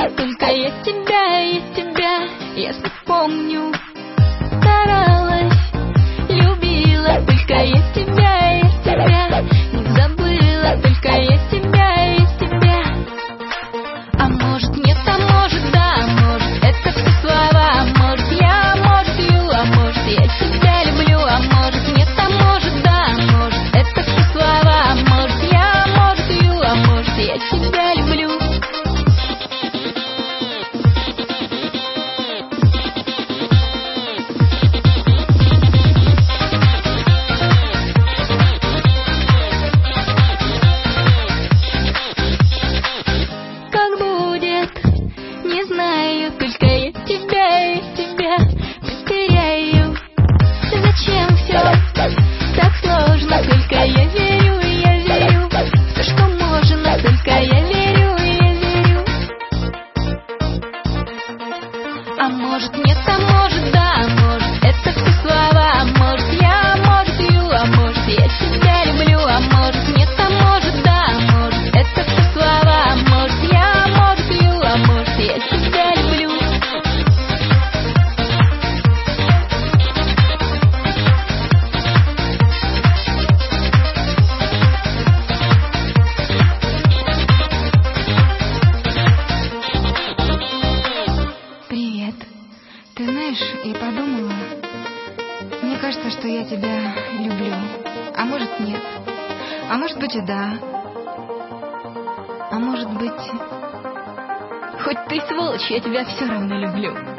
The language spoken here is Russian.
Только я тебя, если помню, старалась, любила. Только я тебя, не забыла. Только я тебя. А может нет, а может да, может это все слова. Может я, может ю, а может я тебя люблю. А может нет, а может да, может это все слова. Может я, может ю, а может я тебя люблю. Как будет, не знаю, только я тебя потеряю. Зачем все так сложно? Только я верю в то, что можно. Только я верю. А может нет, а может да, может это все слова. Может я, может ю, а может я тебя люблю. А может нет, а может да, может это все слова. Может я, может ю, а может я тебя люблю. Привет. Ты знаешь, я подумала, мне кажется, что я тебя люблю. А может нет. А может быть и да. А может быть... Хоть ты сволочь, я тебя все равно люблю.